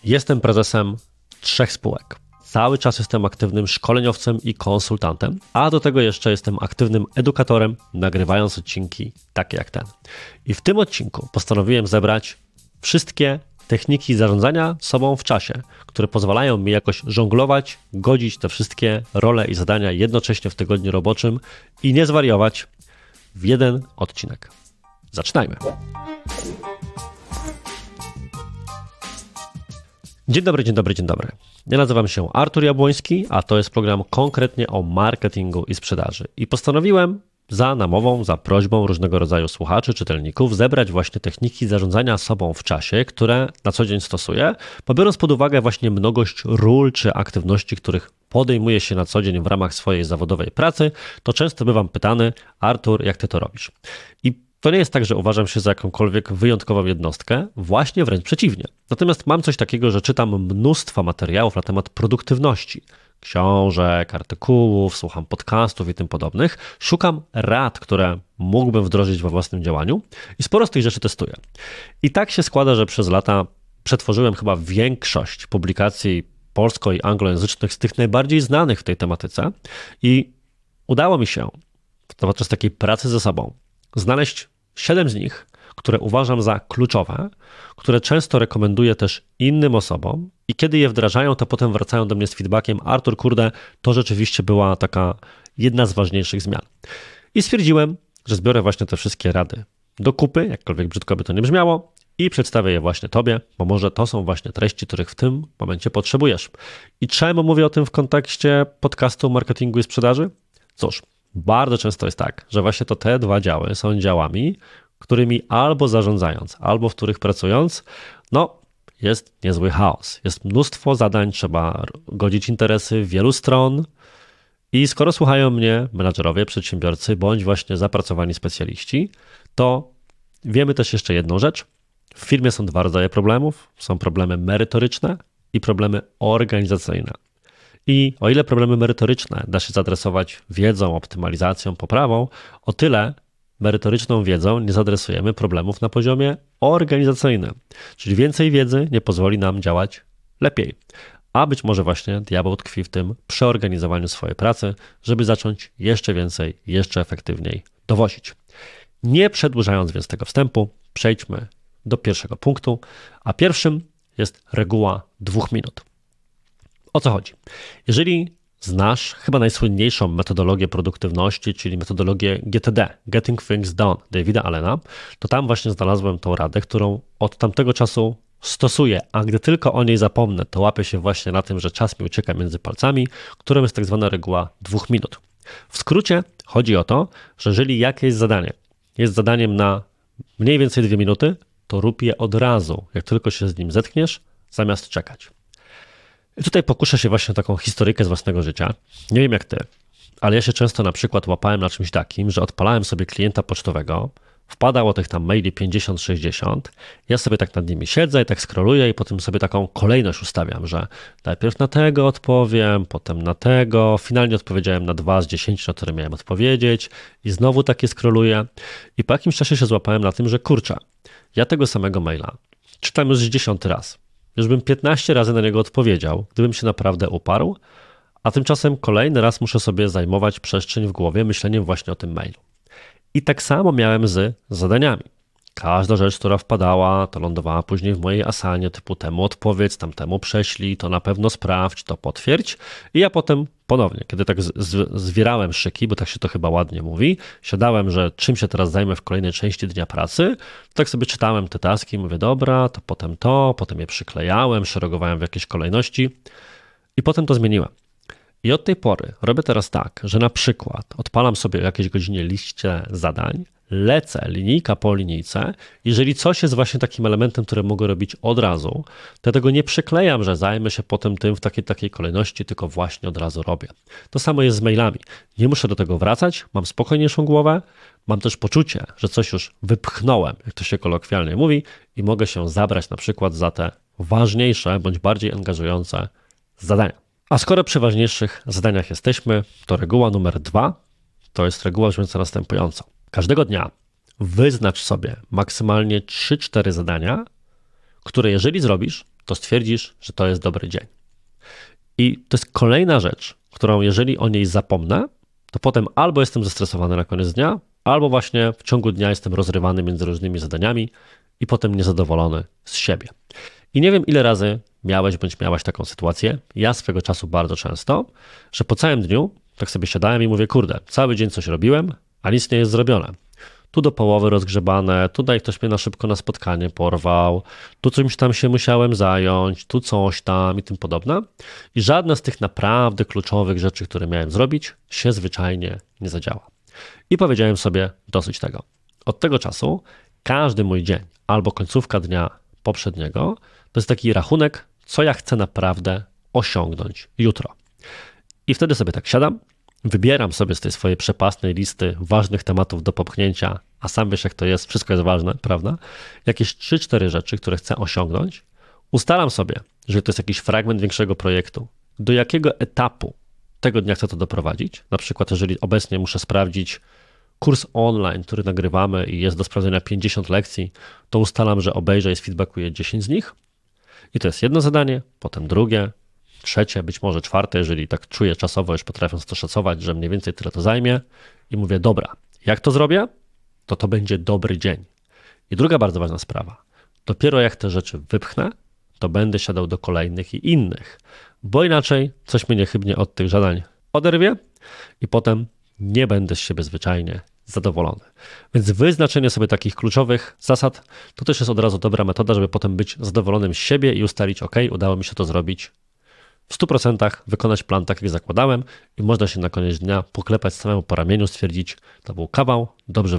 Jestem prezesem 3 spółek. Cały czas jestem aktywnym szkoleniowcem i konsultantem, a do tego jeszcze jestem aktywnym edukatorem, nagrywając odcinki takie jak ten. I w tym odcinku postanowiłem zebrać wszystkie techniki zarządzania sobą w czasie, które pozwalają mi jakoś żonglować, godzić te wszystkie role i zadania jednocześnie w tygodniu roboczym i nie zwariować w jeden odcinek. Zaczynajmy. Dzień dobry. Ja nazywam się Artur Jabłoński, a to jest program konkretnie o marketingu i sprzedaży. I postanowiłem za namową, za prośbą różnego rodzaju słuchaczy, czytelników zebrać właśnie techniki zarządzania sobą w czasie, które na co dzień stosuję, bo biorąc pod uwagę właśnie mnogość ról czy aktywności, których podejmuję się na co dzień w ramach swojej zawodowej pracy, to często bywam pytany: Artur, jak ty to robisz? I to nie jest tak, że uważam się za jakąkolwiek wyjątkową jednostkę, właśnie wręcz przeciwnie. Natomiast mam coś takiego, że czytam mnóstwo materiałów na temat produktywności, książek, artykułów, słucham podcastów i tym podobnych. Szukam rad, które mógłbym wdrożyć we własnym działaniu i sporo z tych rzeczy testuję. I tak się składa, że przez lata przetworzyłem chyba większość publikacji polsko- i anglojęzycznych z tych najbardziej znanych w tej tematyce i udało mi się podczas takiej pracy ze sobą znaleźć 7 z nich, które uważam za kluczowe, które często rekomenduję też innym osobom i kiedy je wdrażają, to potem wracają do mnie z feedbackiem: Artur, kurde, to rzeczywiście była taka jedna z ważniejszych zmian. I stwierdziłem, że zbiorę właśnie te wszystkie rady do kupy, jakkolwiek brzydko by to nie brzmiało, i przedstawię je właśnie Tobie, bo może to są właśnie treści, których w tym momencie potrzebujesz. I czemu mówię o tym w kontekście podcastu marketingu i sprzedaży? Cóż, bardzo często jest tak, że właśnie to te dwa działy są działami, którymi albo zarządzając, albo w których pracując, jest niezły chaos. Jest mnóstwo zadań, trzeba godzić interesy wielu stron i skoro słuchają mnie menadżerowie, przedsiębiorcy, bądź właśnie zapracowani specjaliści, to wiemy też jeszcze jedną rzecz. W firmie są 2 rodzaje problemów. Są problemy merytoryczne i problemy organizacyjne. I o ile problemy merytoryczne da się zaadresować wiedzą, optymalizacją, poprawą, o tyle merytoryczną wiedzą nie zaadresujemy problemów na poziomie organizacyjnym. Czyli więcej wiedzy nie pozwoli nam działać lepiej. A być może właśnie diabeł tkwi w tym przeorganizowaniu swojej pracy, żeby zacząć jeszcze więcej, jeszcze efektywniej dowozić. Nie przedłużając więc tego wstępu, przejdźmy do pierwszego punktu, a pierwszym jest reguła 2 minut. O co chodzi? Jeżeli znasz chyba najsłynniejszą metodologię produktywności, czyli metodologię GTD, Getting Things Done, Davida Allena, to tam właśnie znalazłem tą radę, którą od tamtego czasu stosuję, a gdy tylko o niej zapomnę, to łapię się właśnie na tym, że czas mi ucieka między palcami, którą jest tak zwana reguła 2 minut. W skrócie chodzi o to, że jeżeli jakieś zadanie jest zadaniem na mniej więcej 2 minuty, to rób je od razu, jak tylko się z nim zetkniesz, zamiast czekać. I tutaj pokuszę się właśnie taką historyjkę z własnego życia. Nie wiem jak ty, ale ja się często na przykład łapałem na czymś takim, że odpalałem sobie klienta pocztowego, wpadało tych tam maili 50-60, ja sobie tak nad nimi siedzę i tak scrolluję i potem sobie taką kolejność ustawiam, że najpierw na tego odpowiem, potem na tego, finalnie odpowiedziałem na 2 z 10, na które miałem odpowiedzieć i znowu takie scrolluję i po jakimś czasie się złapałem na tym, że kurczę, ja tego samego maila czytam już 10 raz. Już bym 15 razy na niego odpowiedział, gdybym się naprawdę uparł, a tymczasem kolejny raz muszę sobie zajmować przestrzeń w głowie myśleniem właśnie o tym mailu. I tak samo miałem z zadaniami. Każda rzecz, która wpadała, to lądowała później w mojej asanie, typu temu odpowiedz, tamtemu prześlij, to na pewno sprawdź, to potwierdź. I ja potem ponownie, kiedy tak zwierałem szyki, bo tak się to chyba ładnie mówi, siadałem, że czym się teraz zajmę w kolejnej części dnia pracy, tak sobie czytałem te taski, mówię dobra, to, potem je przyklejałem, szeregowałem w jakiejś kolejności i potem to zmieniłem. I od tej pory robię teraz tak, że na przykład odpalam sobie o jakiejś godzinie liście zadań, lecę linijka po linijce. Jeżeli coś jest właśnie takim elementem, który mogę robić od razu, to tego nie przyklejam, że zajmę się potem tym w takiej kolejności, tylko właśnie od razu robię. To samo jest z mailami. Nie muszę do tego wracać, mam spokojniejszą głowę, mam też poczucie, że coś już wypchnąłem, jak to się kolokwialnie mówi, i mogę się zabrać na przykład za te ważniejsze bądź bardziej angażujące zadania. A skoro przy ważniejszych zadaniach jesteśmy, to reguła numer 2 to jest reguła brzmiąca następująco. Każdego dnia wyznacz sobie maksymalnie 3-4 zadania, które jeżeli zrobisz, to stwierdzisz, że to jest dobry dzień. I to jest kolejna rzecz, którą jeżeli o niej zapomnę, to potem albo jestem zestresowany na koniec dnia, albo właśnie w ciągu dnia jestem rozrywany między różnymi zadaniami i potem niezadowolony z siebie. I nie wiem, ile razy miałeś bądź miałaś taką sytuację, ja swego czasu bardzo często, że po całym dniu tak sobie siadałem i mówię, kurde, cały dzień coś robiłem, a nic nie jest zrobione. Tu do połowy rozgrzebane, tutaj ktoś mnie na szybko na spotkanie porwał, tu czymś tam się musiałem zająć, tu coś tam i tym podobne. I żadna z tych naprawdę kluczowych rzeczy, które miałem zrobić, się zwyczajnie nie zadziała. I powiedziałem sobie, dosyć tego. Od tego czasu każdy mój dzień albo końcówka dnia poprzedniego to jest taki rachunek, co ja chcę naprawdę osiągnąć jutro. I wtedy sobie tak siadam, wybieram sobie z tej swojej przepastnej listy ważnych tematów do popchnięcia, a sam wiesz jak to jest, wszystko jest ważne, prawda? Jakieś 3-4 rzeczy, które chcę osiągnąć. Ustalam sobie, że to jest jakiś fragment większego projektu, do jakiego etapu tego dnia chcę to doprowadzić. Na przykład jeżeli obecnie muszę sprawdzić kurs online, który nagrywamy i jest do sprawdzenia 50 lekcji, to ustalam, że obejrzę i sfeedbackuję 10 z nich. I to jest jedno zadanie, potem drugie, trzecie, być może czwarte, jeżeli tak czuję czasowo, już potrafiąc to szacować, że mniej więcej tyle to zajmie i mówię, dobra, jak to zrobię, to będzie dobry dzień. I druga bardzo ważna sprawa, dopiero jak te rzeczy wypchnę, to będę siadał do kolejnych i innych, bo inaczej coś mnie niechybnie od tych zadań oderwie i potem nie będę z siebie zwyczajnie zadowolony. Więc wyznaczenie sobie takich kluczowych zasad to też jest od razu dobra metoda, żeby potem być zadowolonym z siebie i ustalić, ok, udało mi się to zrobić w 100%, wykonać plan tak, jak zakładałem i można się na koniec dnia poklepać samemu po ramieniu, stwierdzić, to był kawał dobrze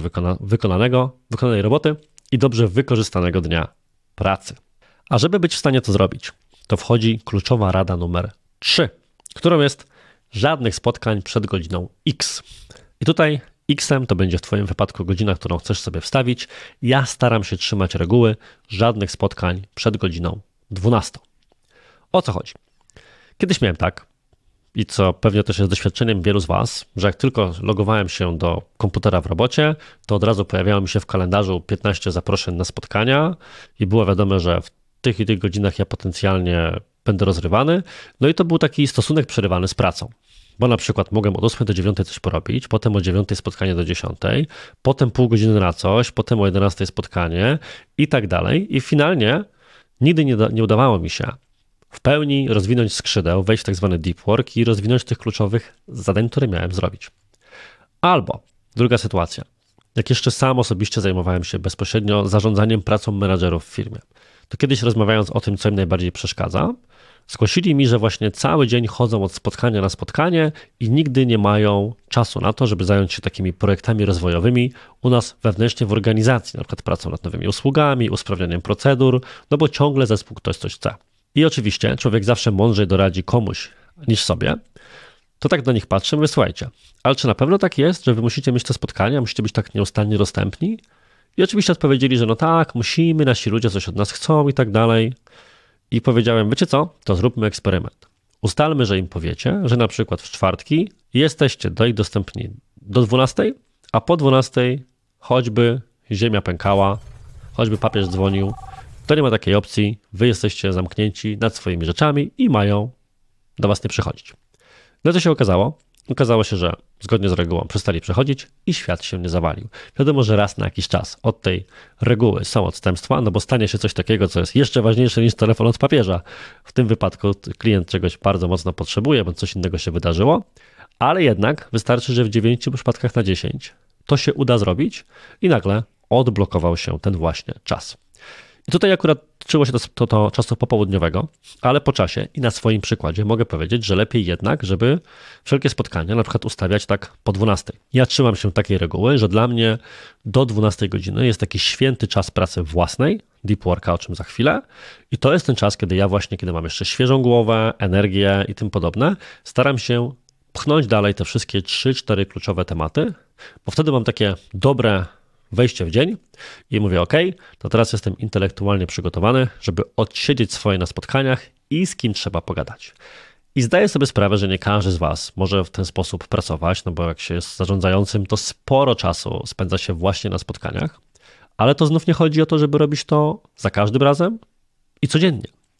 wykonanej roboty i dobrze wykorzystanego dnia pracy. A żeby być w stanie to zrobić, to wchodzi kluczowa rada numer 3, którą jest żadnych spotkań przed godziną X. I tutaj X-em to będzie w Twoim wypadku godzina, którą chcesz sobie wstawić. Ja staram się trzymać reguły żadnych spotkań przed godziną 12. O co chodzi? Kiedyś miałem tak, i co pewnie też jest doświadczeniem wielu z Was, że jak tylko logowałem się do komputera w robocie, to od razu pojawiało mi się w kalendarzu 15 zaproszeń na spotkania i było wiadome, że w tych i tych godzinach ja potencjalnie będę rozrywany. No i to był taki stosunek przerywany z pracą. Bo na przykład mogłem od 8 do 9 coś porobić, potem o 9 spotkanie do 10, potem pół godziny na coś, potem o 11 spotkanie i tak dalej. I finalnie nigdy nie udawało mi się w pełni rozwinąć skrzydeł, wejść w tak zwany deep work i rozwinąć tych kluczowych zadań, które miałem zrobić. Albo druga sytuacja, jak jeszcze sam osobiście zajmowałem się bezpośrednio zarządzaniem pracą menadżerów w firmie, to kiedyś rozmawiając o tym, co im najbardziej przeszkadza, zgłosili mi, że właśnie cały dzień chodzą od spotkania na spotkanie i nigdy nie mają czasu na to, żeby zająć się takimi projektami rozwojowymi u nas wewnętrznie w organizacji, na przykład pracą nad nowymi usługami, usprawnianiem procedur, no bo ciągle zespół ktoś coś chce. I oczywiście człowiek zawsze mądrzej doradzi komuś niż sobie, to tak do nich patrzę i mówię, słuchajcie, ale czy na pewno tak jest, że wy musicie mieć te spotkania, musicie być tak nieustannie dostępni? I oczywiście odpowiedzieli, że no tak, musimy, nasi ludzie coś od nas chcą i tak dalej. I powiedziałem, wiecie co, to zróbmy eksperyment. Ustalmy, że im powiecie, że na przykład w czwartki jesteście do ich dostępni do 12, a po 12 choćby ziemia pękała, choćby papież dzwonił, to nie ma takiej opcji, wy jesteście zamknięci nad swoimi rzeczami i mają do was nie przychodzić. No co się okazało? Okazało się, że zgodnie z regułą przestali przychodzić i świat się nie zawalił. Wiadomo, że raz na jakiś czas od tej reguły są odstępstwa, no bo stanie się coś takiego, co jest jeszcze ważniejsze niż telefon od papieża. W tym wypadku klient czegoś bardzo mocno potrzebuje, bo coś innego się wydarzyło, ale jednak wystarczy, że w 9 przypadkach na 10 to się uda zrobić i nagle odblokował się ten właśnie czas. I tutaj akurat tyczyło się to czasu popołudniowego, ale po czasie i na swoim przykładzie mogę powiedzieć, że lepiej jednak, żeby wszelkie spotkania na przykład ustawiać tak po 12. Ja trzymam się takiej reguły, że dla mnie do 12 godziny jest taki święty czas pracy własnej, deep worka, o czym za chwilę, i to jest ten czas, kiedy ja właśnie, kiedy mam jeszcze świeżą głowę, energię i tym podobne, staram się pchnąć dalej te wszystkie 3-4 kluczowe tematy, bo wtedy mam takie dobre wejście w dzień i mówię, ok, to teraz jestem intelektualnie przygotowany, żeby odsiedzieć swoje na spotkaniach i z kim trzeba pogadać. I zdaję sobie sprawę, że nie każdy z Was może w ten sposób pracować, no bo jak się jest zarządzającym, to sporo czasu spędza się właśnie na spotkaniach, ale to znów nie chodzi o to, żeby robić to za każdym razem i codziennie.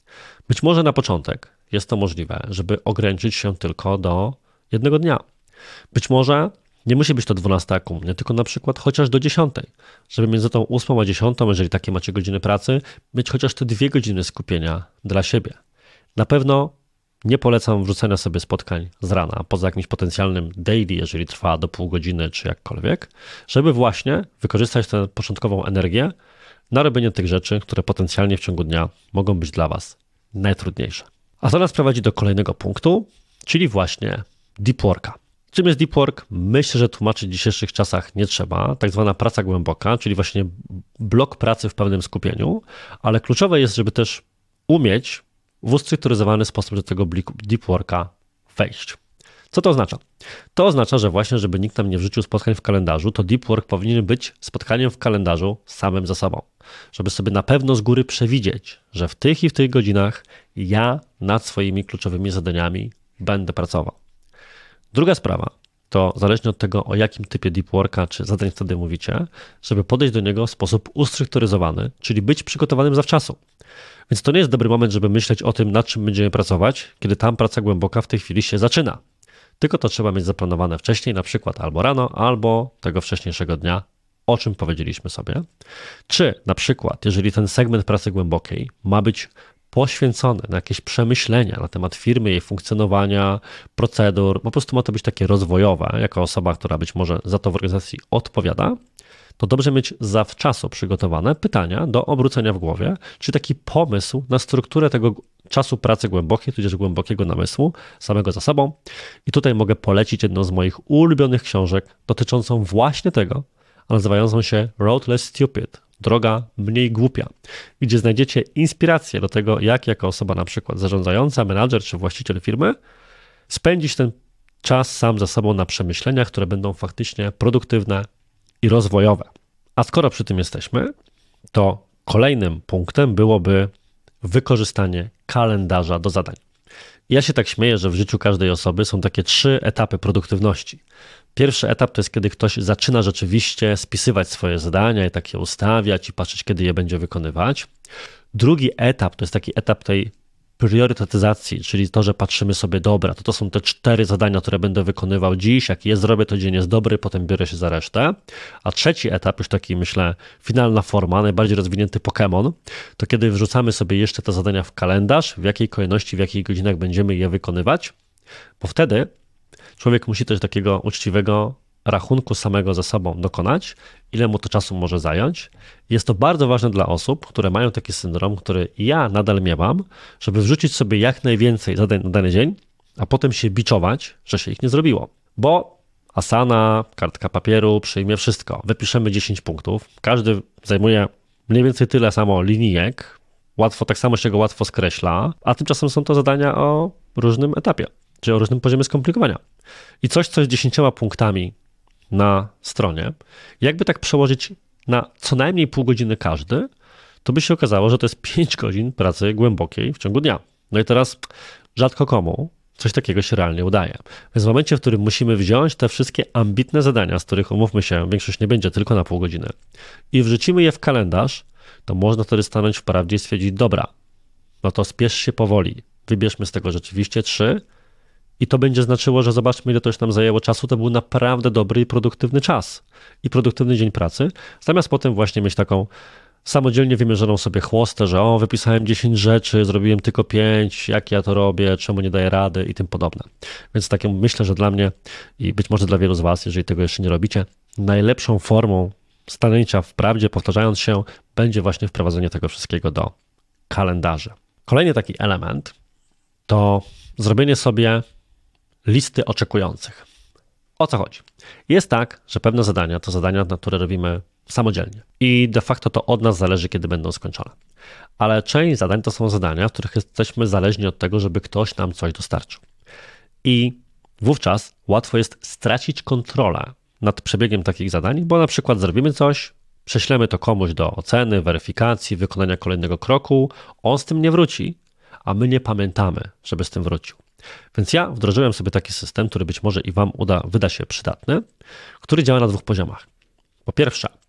Być może na początek jest to możliwe, żeby ograniczyć się tylko do jednego dnia. Być może nie musi być to 12 u mnie, tylko na przykład chociaż do 10, żeby między tą 8 a 10, jeżeli takie macie godziny pracy, mieć chociaż te 2 godziny skupienia dla siebie. Na pewno nie polecam wrzucania sobie spotkań z rana, poza jakimś potencjalnym daily, jeżeli trwa do pół godziny czy jakkolwiek, żeby właśnie wykorzystać tę początkową energię na robienie tych rzeczy, które potencjalnie w ciągu dnia mogą być dla Was najtrudniejsze. A to nas prowadzi do kolejnego punktu, czyli właśnie deep worka. Czym jest deep work? Myślę, że tłumaczyć w dzisiejszych czasach nie trzeba. Tak zwana praca głęboka, czyli właśnie blok pracy w pełnym skupieniu, ale kluczowe jest, żeby też umieć w ustrukturyzowany sposób do tego deep worka wejść. Co to oznacza? To oznacza, że właśnie, żeby nikt nam nie wrzucił spotkań w kalendarzu, to deep work powinien być spotkaniem w kalendarzu samym ze sobą. Żeby sobie na pewno z góry przewidzieć, że w tych i w tych godzinach ja nad swoimi kluczowymi zadaniami będę pracował. Druga sprawa to zależnie od tego, o jakim typie deep worka czy zadań wtedy mówicie, żeby podejść do niego w sposób ustrukturyzowany, czyli być przygotowanym zawczasu. Więc to nie jest dobry moment, żeby myśleć o tym, nad czym będziemy pracować, kiedy tam praca głęboka w tej chwili się zaczyna. Tylko to trzeba mieć zaplanowane wcześniej, na przykład albo rano, albo tego wcześniejszego dnia, o czym powiedzieliśmy sobie. Czy na przykład, jeżeli ten segment pracy głębokiej ma być poświęcony na jakieś przemyślenia na temat firmy, jej funkcjonowania, procedur, po prostu ma to być takie rozwojowe, jako osoba, która być może za to w organizacji odpowiada, to dobrze mieć zawczasu przygotowane pytania do obrócenia w głowie, czy taki pomysł na strukturę tego czasu pracy głębokiej, tudzież głębokiego namysłu samego za sobą. I tutaj mogę polecić jedną z moich ulubionych książek dotyczącą właśnie tego, a nazywającą się Road Less Stupid, droga mniej głupia, gdzie znajdziecie inspirację do tego, jak jako osoba na przykład zarządzająca, menadżer czy właściciel firmy spędzić ten czas sam ze sobą na przemyśleniach, które będą faktycznie produktywne i rozwojowe. A skoro przy tym jesteśmy, to kolejnym punktem byłoby wykorzystanie kalendarza do zadań. Ja się tak śmieję, że w życiu każdej osoby są takie 3 etapy produktywności. Pierwszy etap to jest, kiedy ktoś zaczyna rzeczywiście spisywać swoje zadania i tak je ustawiać i patrzeć, kiedy je będzie wykonywać. Drugi etap to jest taki etap tej priorytetyzacji, czyli to, że patrzymy sobie, dobra, to są te 4 zadania, które będę wykonywał dziś, jak je zrobię, to dzień jest dobry, potem biorę się za resztę. A trzeci etap, już taki myślę finalna forma, najbardziej rozwinięty Pokémon, to kiedy wrzucamy sobie jeszcze te zadania w kalendarz, w jakiej kolejności, w jakich godzinach będziemy je wykonywać, bo wtedy człowiek musi też takiego uczciwego rachunku samego ze sobą dokonać, ile mu to czasu może zająć. Jest to bardzo ważne dla osób, które mają taki syndrom, który ja nadal miewam, żeby wrzucić sobie jak najwięcej zadań na dany dzień, a potem się biczować, że się ich nie zrobiło. Bo Asana, kartka papieru przyjmie wszystko. Wypiszemy 10 punktów, każdy zajmuje mniej więcej tyle samo linijek, tak samo się go łatwo skreśla, a tymczasem są to zadania o różnym etapie, czy o różnym poziomie skomplikowania. I coś z 10 punktami na stronie, jakby tak przełożyć na co najmniej pół godziny każdy, to by się okazało, że to jest 5 godzin pracy głębokiej w ciągu dnia. No i teraz rzadko komu coś takiego się realnie udaje. Więc w momencie, w którym musimy wziąć te wszystkie ambitne zadania, z których umówmy się, większość nie będzie tylko na pół godziny, i wrzucimy je w kalendarz, to można wtedy stanąć w prawdzie i stwierdzić, dobra, no to spiesz się powoli, wybierzmy z tego rzeczywiście 3, i to będzie znaczyło, że zobaczmy, ile to już nam zajęło czasu, to był naprawdę dobry i produktywny czas i produktywny dzień pracy, zamiast potem właśnie mieć taką samodzielnie wymierzoną sobie chłostę, że wypisałem 10 rzeczy, zrobiłem tylko 5, jak ja to robię, czemu nie daję rady i tym podobne. Więc takie myślę, że dla mnie i być może dla wielu z Was, jeżeli tego jeszcze nie robicie, najlepszą formą stanęcia w prawdzie, powtarzając się, będzie właśnie wprowadzenie tego wszystkiego do kalendarzy. Kolejny taki element to zrobienie sobie listy oczekujących. O co chodzi? Jest tak, że pewne zadania to zadania, na które robimy samodzielnie i de facto to od nas zależy, kiedy będą skończone. Ale część zadań to są zadania, w których jesteśmy zależni od tego, żeby ktoś nam coś dostarczył. I wówczas łatwo jest stracić kontrolę nad przebiegiem takich zadań, bo na przykład zrobimy coś, prześlemy to komuś do oceny, weryfikacji, wykonania kolejnego kroku, on z tym nie wróci, a my nie pamiętamy, żeby z tym wrócił. Więc ja wdrożyłem sobie taki system, który być może i Wam wyda się przydatny, który działa na 2 poziomach. Po pierwsze,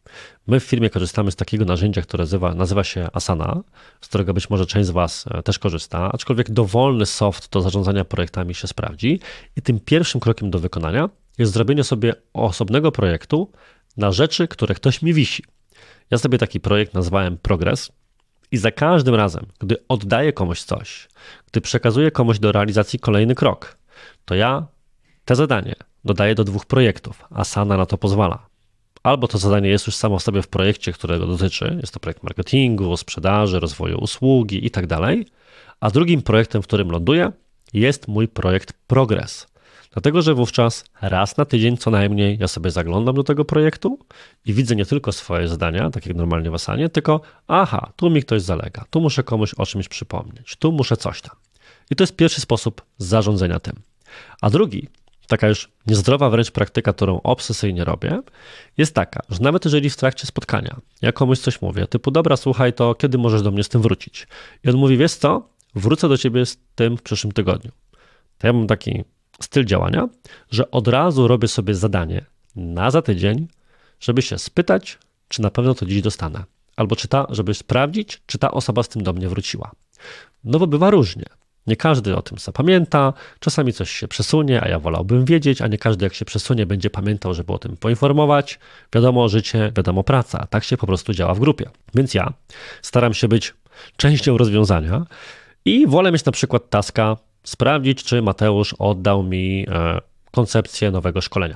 My w firmie korzystamy z takiego narzędzia, które nazywa się Asana, z którego być może część z Was też korzysta, aczkolwiek dowolny soft do zarządzania projektami się sprawdzi i tym pierwszym krokiem do wykonania jest zrobienie sobie osobnego projektu na rzeczy, które ktoś mi wisi. Ja sobie taki projekt nazwałem Progres i za każdym razem, gdy oddaję komuś coś, gdy przekazuję komuś do realizacji kolejny krok, to ja te zadanie dodaję do 2 projektów. Asana na to pozwala. Albo to zadanie jest już samo w sobie w projekcie, którego dotyczy, jest to projekt marketingu, sprzedaży, rozwoju usługi i tak dalej, a drugim projektem, w którym ląduję, jest mój projekt Progres. Dlatego, że wówczas raz na tydzień co najmniej ja sobie zaglądam do tego projektu i widzę nie tylko swoje zadania, tak jak normalnie w Asanie, tylko aha, tu mi ktoś zalega, tu muszę komuś o czymś przypomnieć, tu muszę coś tam. I to jest pierwszy sposób zarządzania tym. A drugi, taka już niezdrowa wręcz praktyka, którą obsesyjnie robię, jest taka, że nawet jeżeli w trakcie spotkania ja komuś coś mówię, typu dobra, słuchaj, to kiedy możesz do mnie z tym wrócić? I on mówi, wiesz co, wrócę do ciebie z tym w przyszłym tygodniu. To ja mam taki styl działania, że od razu robię sobie zadanie na za tydzień, żeby się spytać, czy na pewno to dziś dostanę. Albo żeby sprawdzić, czy ta osoba z tym do mnie wróciła. No bo bywa różnie. Nie każdy o tym zapamięta, czasami coś się przesunie, a ja wolałbym wiedzieć, a nie każdy jak się przesunie będzie pamiętał, żeby o tym poinformować. Wiadomo, życie, wiadomo, praca. Tak się po prostu działa w grupie. Więc ja staram się być częścią rozwiązania i wolę mieć na przykład taska sprawdzić, czy Mateusz oddał mi koncepcję nowego szkolenia.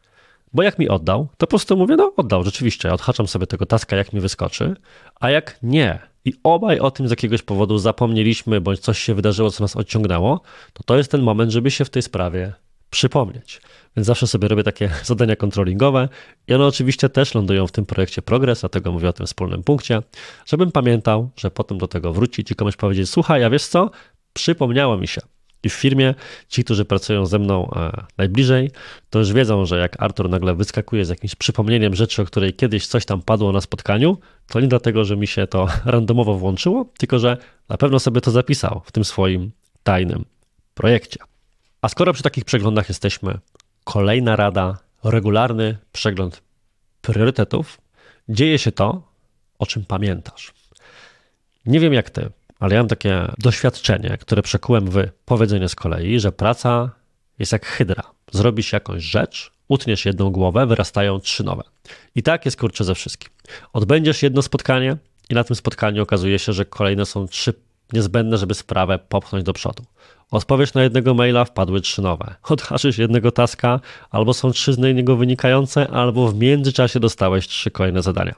Bo jak mi oddał, to po prostu mówię, no oddał, rzeczywiście, ja odhaczam sobie tego taska, jak mi wyskoczy, a jak nie i obaj o tym z jakiegoś powodu zapomnieliśmy, bądź coś się wydarzyło, co nas odciągnęło, to jest ten moment, żeby się w tej sprawie przypomnieć. Więc zawsze sobie robię takie zadania controllingowe i one oczywiście też lądują w tym projekcie Progres, dlatego mówię o tym wspólnym punkcie, żebym pamiętał, że potem do tego wrócić i komuś powiedzieć, słuchaj, a wiesz co, przypomniało mi się. I w firmie ci, którzy pracują ze mną najbliżej, to już wiedzą, że jak Artur nagle wyskakuje z jakimś przypomnieniem rzeczy, o której kiedyś coś tam padło na spotkaniu, to nie dlatego, że mi się to randomowo włączyło, tylko że na pewno sobie to zapisał w tym swoim tajnym projekcie. A skoro przy takich przeglądach jesteśmy, kolejna rada, regularny przegląd priorytetów, dzieje się to, o czym pamiętasz. Nie wiem jak ty, ale ja mam takie doświadczenie, które przekułem w powiedzenie z kolei, że praca jest jak hydra. Zrobisz jakąś rzecz, utniesz jedną głowę, wyrastają 3 nowe. I tak jest kurczę ze wszystkim. Odbędziesz jedno spotkanie i na tym spotkaniu okazuje się, że kolejne są 3 niezbędne, żeby sprawę popchnąć do przodu. Odpowiesz na jednego maila, wpadły 3 nowe. Odhaczysz jednego taska, albo są 3 z niego wynikające, albo w międzyczasie dostałeś 3 kolejne zadania.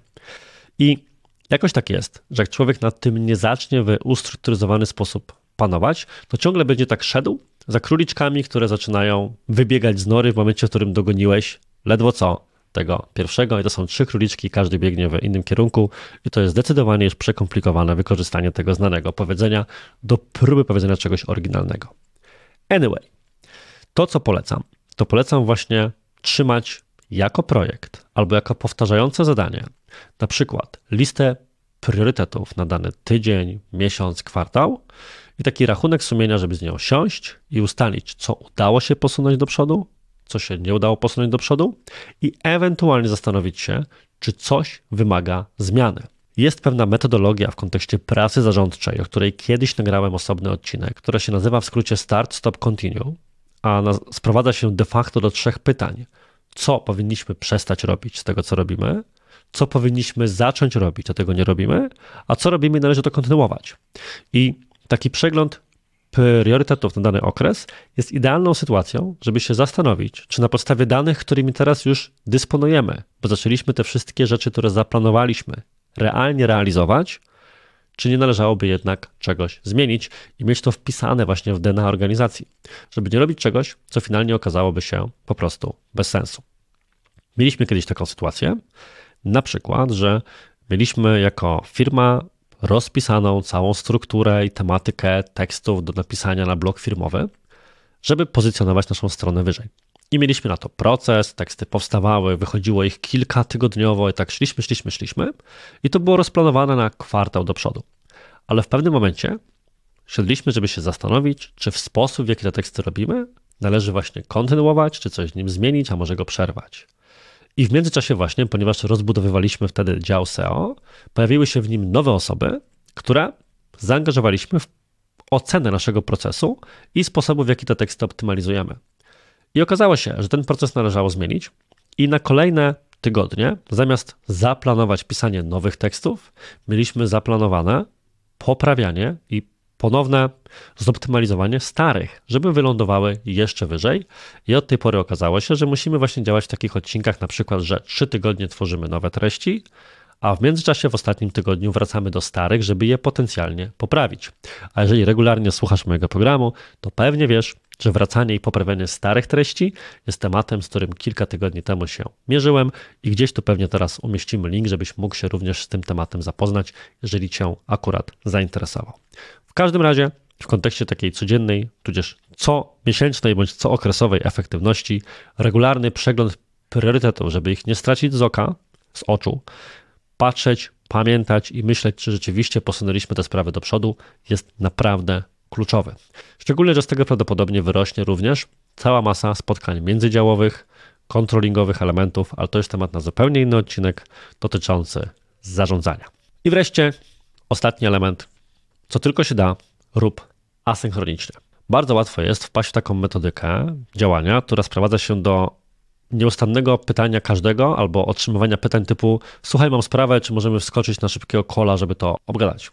I jakoś tak jest, że jak człowiek nad tym nie zacznie w ustrukturyzowany sposób panować, to ciągle będzie tak szedł za króliczkami, które zaczynają wybiegać z nory w momencie, w którym dogoniłeś ledwo co tego pierwszego i to są 3 króliczki, każdy biegnie w innym kierunku i to jest zdecydowanie już przekomplikowane wykorzystanie tego znanego powiedzenia do próby powiedzenia czegoś oryginalnego. Anyway, to co polecam, to polecam właśnie trzymać jako projekt albo jako powtarzające zadanie, na przykład listę priorytetów na dany tydzień, miesiąc, kwartał i taki rachunek sumienia, żeby z nią siąść i ustalić, co udało się posunąć do przodu, co się nie udało posunąć do przodu i ewentualnie zastanowić się, czy coś wymaga zmiany. Jest pewna metodologia w kontekście pracy zarządczej, o której kiedyś nagrałem osobny odcinek, która się nazywa w skrócie Start, Stop, Continue, a sprowadza się de facto do 3 pytań. Co powinniśmy przestać robić z tego, co robimy, co powinniśmy zacząć robić, a tego nie robimy, a co robimy i należy to kontynuować. I taki przegląd priorytetów na dany okres jest idealną sytuacją, żeby się zastanowić, czy na podstawie danych, którymi teraz już dysponujemy, bo zaczęliśmy te wszystkie rzeczy, które zaplanowaliśmy, realnie realizować, czy nie należałoby jednak czegoś zmienić i mieć to wpisane właśnie w DNA organizacji, żeby nie robić czegoś, co finalnie okazałoby się po prostu bez sensu. Mieliśmy kiedyś taką sytuację, na przykład, że mieliśmy jako firma rozpisaną całą strukturę i tematykę tekstów do napisania na blog firmowy, żeby pozycjonować naszą stronę wyżej. I mieliśmy na to proces, teksty powstawały, wychodziło ich kilka tygodniowo i tak szliśmy i to było rozplanowane na kwartał do przodu. Ale w pewnym momencie siedliśmy, żeby się zastanowić, czy w sposób, w jaki te teksty robimy, należy właśnie kontynuować, czy coś w nim zmienić, a może go przerwać. I w międzyczasie właśnie, ponieważ rozbudowywaliśmy wtedy dział SEO, pojawiły się w nim nowe osoby, które zaangażowaliśmy w ocenę naszego procesu i sposobu, w jaki te teksty optymalizujemy. I okazało się, że ten proces należało zmienić i na kolejne tygodnie, zamiast zaplanować pisanie nowych tekstów, mieliśmy zaplanowane poprawianie i ponowne zoptymalizowanie starych, żeby wylądowały jeszcze wyżej. I od tej pory okazało się, że musimy właśnie działać w takich odcinkach, na przykład, że 3 tygodnie tworzymy nowe treści, a w międzyczasie w ostatnim tygodniu wracamy do starych, żeby je potencjalnie poprawić. A jeżeli regularnie słuchasz mojego programu, to pewnie wiesz, że wracanie i poprawianie starych treści jest tematem, z którym kilka tygodni temu się mierzyłem i gdzieś tu pewnie teraz umieścimy link, żebyś mógł się również z tym tematem zapoznać, jeżeli Cię akurat zainteresował. W każdym razie w kontekście takiej codziennej, tudzież comiesięcznej bądź cookresowej efektywności, regularny przegląd priorytetów, żeby ich nie stracić z oka, z oczu, patrzeć, pamiętać i myśleć, czy rzeczywiście posunęliśmy te sprawy do przodu, jest naprawdę kluczowy. Szczególnie, że z tego prawdopodobnie wyrośnie również cała masa spotkań międzydziałowych, kontrolingowych elementów, ale to jest temat na zupełnie inny odcinek dotyczący zarządzania. I wreszcie ostatni element, co tylko się da, rób asynchronicznie. Bardzo łatwo jest wpaść w taką metodykę działania, która sprowadza się do nieustannego pytania każdego albo otrzymywania pytań typu: słuchaj, mam sprawę, czy możemy wskoczyć na szybkiego calla, żeby to obgadać.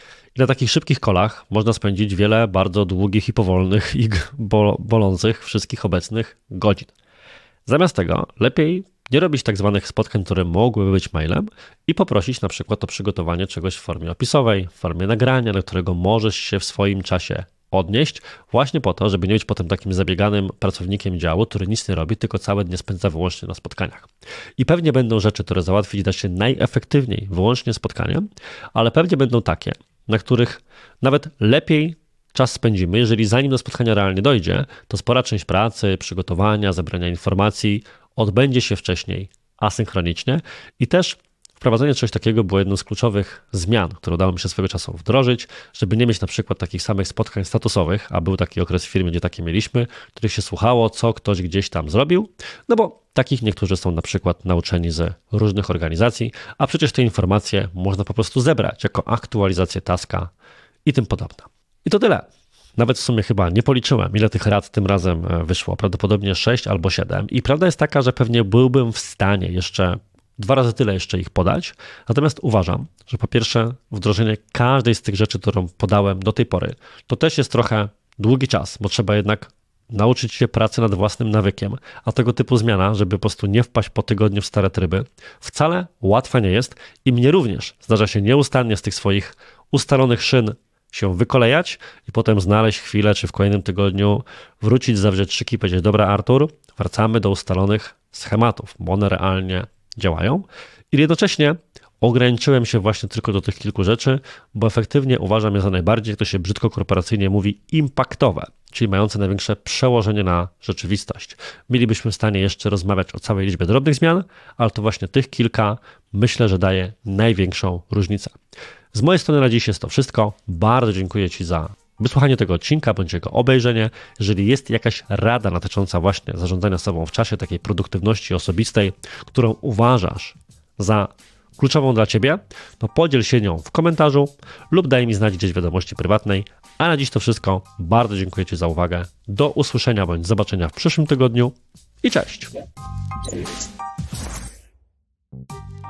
I na takich szybkich kolach można spędzić wiele bardzo długich i powolnych i bolących wszystkich obecnych godzin. Zamiast tego lepiej nie robić tak zwanych spotkań, które mogłyby być mailem i poprosić na przykład o przygotowanie czegoś w formie opisowej, w formie nagrania, do którego możesz się w swoim czasie odnieść, właśnie po to, żeby nie być potem takim zabieganym pracownikiem działu, który nic nie robi, tylko całe dnie spędza wyłącznie na spotkaniach. I pewnie będą rzeczy, które załatwić da się najefektywniej wyłącznie spotkaniem, ale pewnie będą takie, na których nawet lepiej czas spędzimy, jeżeli zanim do spotkania realnie dojdzie, to spora część pracy, przygotowania, zebrania informacji odbędzie się wcześniej asynchronicznie i też wprowadzenie czegoś takiego było jedną z kluczowych zmian, które udało mi się swego czasu wdrożyć, żeby nie mieć na przykład takich samych spotkań statusowych, a był taki okres w firmie, gdzie takie mieliśmy, których się słuchało, co ktoś gdzieś tam zrobił, no bo takich niektórzy są na przykład nauczeni z różnych organizacji, a przecież te informacje można po prostu zebrać jako aktualizację taska i tym podobne. I to tyle. Nawet w sumie chyba nie policzyłem, ile tych rad tym razem wyszło, prawdopodobnie 6 albo 7 i prawda jest taka, że pewnie byłbym w stanie jeszcze 2 razy tyle jeszcze ich podać, natomiast uważam, że po pierwsze wdrożenie każdej z tych rzeczy, którą podałem do tej pory, to też jest trochę długi czas, bo trzeba jednak nauczyć się pracy nad własnym nawykiem, a tego typu zmiana, żeby po prostu nie wpaść po tygodniu w stare tryby, wcale łatwa nie jest i mnie również zdarza się nieustannie z tych swoich ustalonych szyn się wykolejać i potem znaleźć chwilę, czy w kolejnym tygodniu wrócić, zawrzeć szyki i powiedzieć: dobra Artur, wracamy do ustalonych schematów, bo one realnie działają. I jednocześnie ograniczyłem się właśnie tylko do tych kilku rzeczy, bo efektywnie uważam je za najbardziej, jak to się brzydko korporacyjnie mówi, impaktowe, czyli mające największe przełożenie na rzeczywistość. Mielibyśmy w stanie jeszcze rozmawiać o całej liczbie drobnych zmian, ale to właśnie tych kilka myślę, że daje największą różnicę. Z mojej strony na dziś jest to wszystko. Bardzo dziękuję Ci za wysłuchanie tego odcinka bądź jego obejrzenie. Jeżeli jest jakaś rada dotycząca właśnie zarządzania sobą w czasie, takiej produktywności osobistej, którą uważasz za kluczową dla Ciebie, to podziel się nią w komentarzu lub daj mi znać gdzieś w wiadomości prywatnej. A na dziś to wszystko. Bardzo dziękuję Ci za uwagę. Do usłyszenia bądź zobaczenia w przyszłym tygodniu i cześć!